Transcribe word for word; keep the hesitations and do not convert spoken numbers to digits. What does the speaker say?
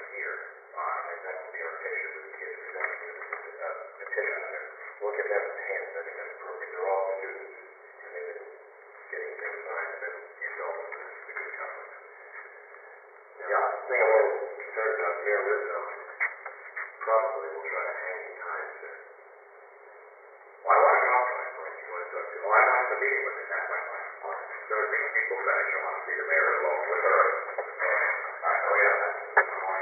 here, uh, and that will be our picture with the kids presenting a petition there. We'll give them a hand, I think that's appropriate. They're all students, and they've been getting things signed and then involved in this, the good conference. Yeah, I think I'm a little concerned about here with them. Probably we'll try to hang times there. Well, I want to talk to my friend. You want to talk to him? Oh, I want to have a meeting with him. That's my plan. All right. So as soon as people finish, I want to see the mayor alone with her. All right. All right. Oh, yeah.